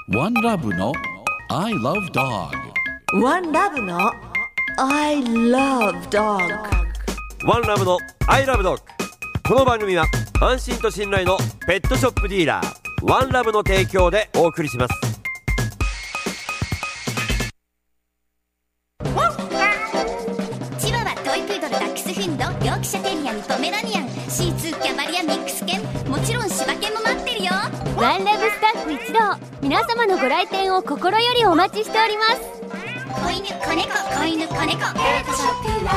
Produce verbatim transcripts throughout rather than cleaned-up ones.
ワンラブの I love dog。 ワンラブの I love dog。 ワンラブの I love dog。 この番組は安心と信頼のペットショップディーラーワンラブの提供でお送りします。 チワワ、トイプードル、ダックスフンド、ヨークシャテリアン、ポメラニアン、シーツー、キャバリア、ミックス犬、もちろん柴犬も待ってるよ。 ワンラブスタッフ一同、皆様のご来店を心よりお待ちしております。 子犬、子猫、子犬、子猫、ペットショップワンラ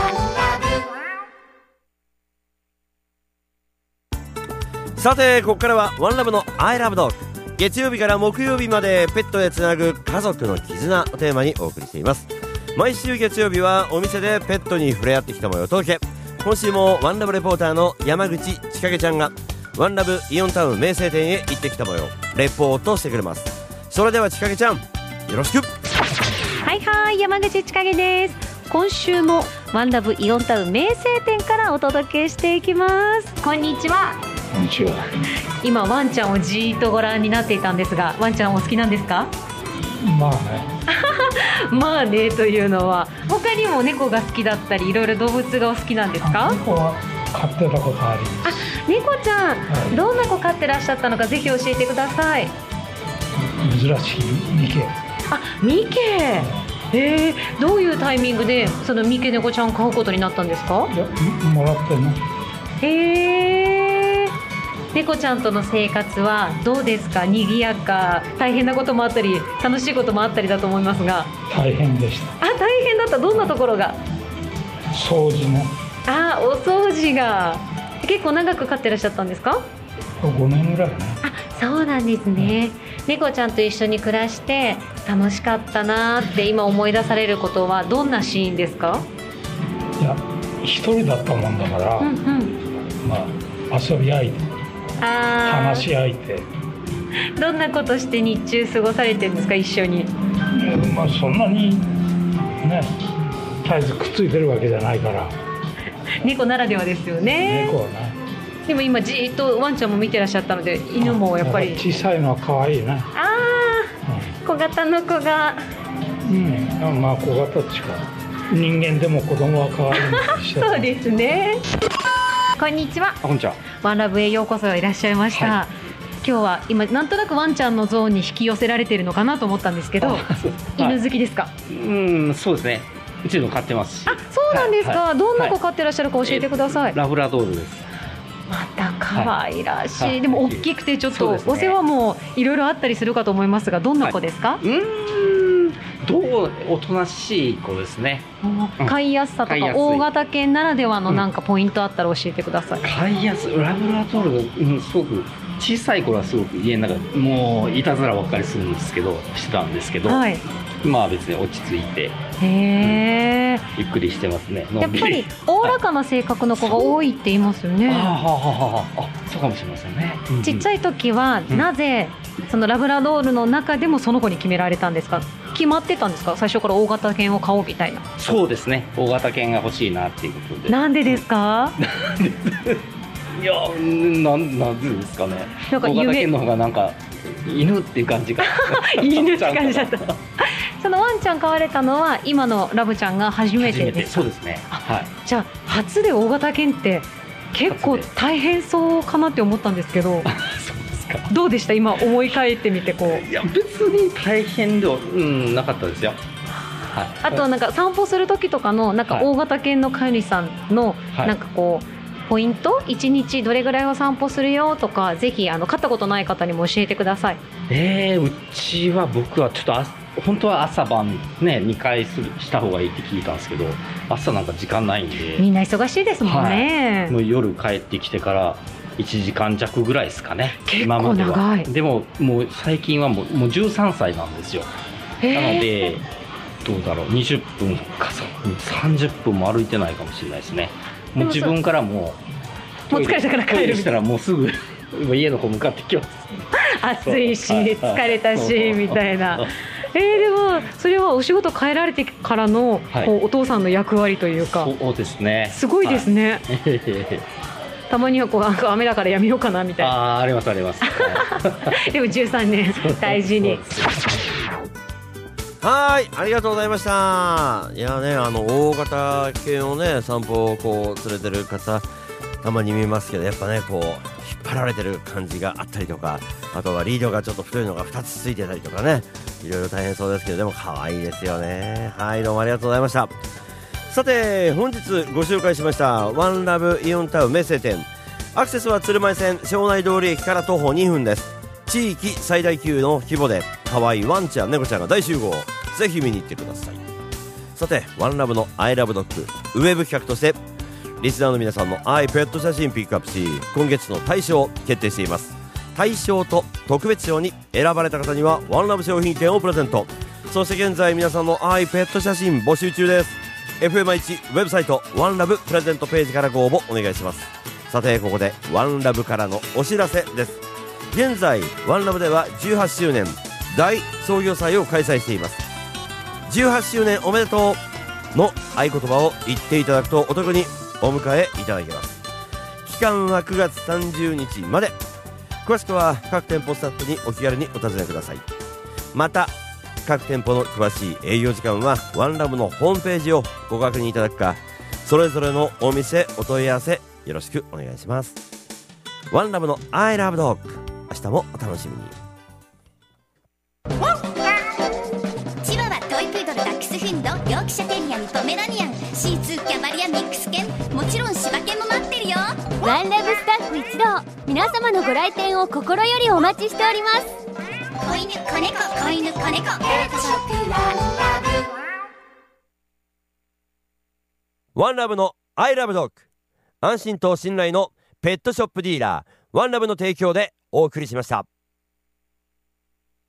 ブ。さてここからはワンラブの I love dog。 月曜日から木曜日までペットへつなぐ家族の絆をテーマにお送りしています。毎週月曜日はお店でペットに触れ合ってきた模様をお届け。今週もワンラブレポーターの山口千景ちゃんがワンラブイオンタウン名声店へ行ってきた模様レポートしてくれます。それでは千景ちゃんよろしく。 はいはい、山口千景です。今週もワンラブイオンタウン名声店からお届けしていきます。こんにちは。 こんにちは。 今ワンちゃんをじーっとご覧になっていたんですが、ワンちゃんお好きなんですか？ まあねまあねというのは他にも猫が好きだったりいろいろ動物がお好きなんですか？ 猫は飼ってたことあります。 あ、猫ちゃん、 はい、 どんな子飼ってらっしゃったのかぜひ教えてください。 珍しいミケ。 あ、ミケ。えー、どういうタイミングでそのミケ猫ちゃんを飼うことになったんですか？ いや、もらってね。 へー、猫ちゃんとの生活はどうですか？賑やか、大変なこともあったり楽しいこともあったりだと思いますが。 大変でした。 あ、大変だった。どんなところが？ 掃除ね。 あ、お掃除が。結構長く飼ってらっしゃったんですか？ ごねんぐらいね。 あ、そうなんですね、うん、猫ちゃんと一緒に暮らして楽しかったなって今思い出されることはどんなシーンですか？ いや、一人だったもんだから、うんうん、まあ遊び相手、あ、話し相手。 どんなことして日中過ごされてるんですか、一緒に？ まあそんなにね絶えずくっついてるわけじゃないから猫ならではですよね。 猫はね。 でも今じーっとワンちゃんも見てらっしゃったので犬もやっぱり小さいのは可愛いね。 あー、うん、小型の子が、 うん、まあ小型っていうか人間でも子供は可愛いしてそうですね。こんにちは。 こんにちは。 ワンラブへようこそいらっしゃいました、はい、今日は今なんとなくワンちゃんのゾーンに引き寄せられているのかなと思ったんですけど、犬好きですか？ はい、うん、そうですね。うちの飼ってますし。 あ、そうなんですか、はいはい、どんな子飼ってらっしゃるか教えてください。 えー、ラブラドールです。 また可愛らしい、はい、でも大きくてちょっと、 ね、 お世話もいろいろあったりするかと思いますが、どんな子ですか？はい、 うーん、どうおとなしい子ですね。 飼いやすさとか大型犬ならではのなんかポイントあったら教えてください。 飼いやすいラブラドールが、うん、すごく小さい頃はすごく家の中でもういたずらばっかりするんですけどしてたんですけど、はい、今は別に落ち着いて、 へー、 ゆっくりしてますね。 やっぱりおおらかな性格の子が多いって言いますよね。 あーはーはーはー、あ、そうかもしれませんね。 うんうん、ちっちゃい時はなぜそのラブラドールの中でもその子に決められたんですか？決まってたんですか？最初から大型犬を飼おうみたいな。 そうですね、大型犬が欲しいなっていうことで。 なんでですか？ いや、なん、なんでですかね。 なんか大型犬の方がなんか犬っていう感じが犬って感じだったそのワンちゃん飼われたのは今のラブちゃんが初めてですか？ そうですね、はい、 じゃあ初で大型犬って結構大変そうかなって思ったんですけどそうですか。どうでした？今思い返ってみてこう。 いや別に大変では、うん、なかったですよ。はい、 あとなんか散歩する時とかのなんか大型犬の飼い主さんのなんかこう、はい、ポイント、いちにちどれぐらいを散歩するよとか、ぜひあの飼ったことない方にも教えてください。 えー、うちは僕はちょっとあ本当は朝晩ねにかいするした方がいいって聞いたんですけど、朝なんか時間ないんで。 みんな忙しいですもんね。 はい、もう夜帰ってきてからいちじかん弱ぐらいですかね。 結構長い。今まではでももう最近はもう、もうじゅうさんさいなんですよ。なのでどうだろう、にじゅっぷんかさんじゅっぷんも歩いてないかもしれないですね。もう自分からもうもう疲れたから帰るみたいな。 したらもうすぐ家の子向かってきます。 暑いし疲れたしみたいな。えー、でもそれはお仕事変えられてからの、はい、こうお父さんの役割というか。 そうですね。 すごいですね。はい、 たまにはこうなんか雨だからやめようかなみたいな。 ああ、ありますあります。 でもじゅうさんねん大事に。 はい、ありがとうございました。いやね、あの大型系のね散歩をこう連れてる方たまに見ますけど、やっぱねこう引っ張られてる感じがあったりとか、あとはリードがちょっと太いのがふたつついてたりとかね、いろいろ大変そうですけど、でも可愛いですよね。はい、どうもありがとうございました。さて本日ご紹介しましたワンラブイオンタウン名声店、アクセスは鶴舞線庄内通り駅から徒歩にふんです。地域最大級の規模で可愛いワンちゃん猫ちゃんが大集合、ぜひ見に行ってください。さてワンラブのアイラブドッグウェブ企画としてリスナーの皆さんのアイペット写真ピックアップし、今月の大賞を決定しています。大賞と特別賞に選ばれた方にはワンラブ商品券をプレゼント。そして現在皆さんのアイペット写真募集中です。 エフエムワン ウェブサイトワンラブプレゼントページからご応募お願いします。さてここでワンラブからのお知らせです。現在ワンラブではじゅうはちしゅうねん大創業祭を開催しています。じゅうはちしゅうねんおめでとうの合言葉を言っていただくとお得にお迎えいただけます。期間はくがつさんじゅうにちまで。詳しくは各店舗スタッフにお気軽にお尋ねください。また各店舗の詳しい営業時間はワンラブのホームページをご確認いただくか、それぞれのお店お問い合わせよろしくお願いします。ワンラブの I love dog、 明日もお楽しみに。 チワワ、トイプードル、ダックスフンド、ヨークシャテリアン、ポメラニアン、シーツー、キャバリア、ミックス犬、もちろん柴犬も待ってるよ。 ワンラブスタッフ一同、皆様のご来店を心よりお待ちしております。 子犬、子猫、子犬、子猫、ペットショップワンラブ。 ワンラブの I love dog、 安心と信頼のペットショップディーラーワンラブの提供でお送りしました。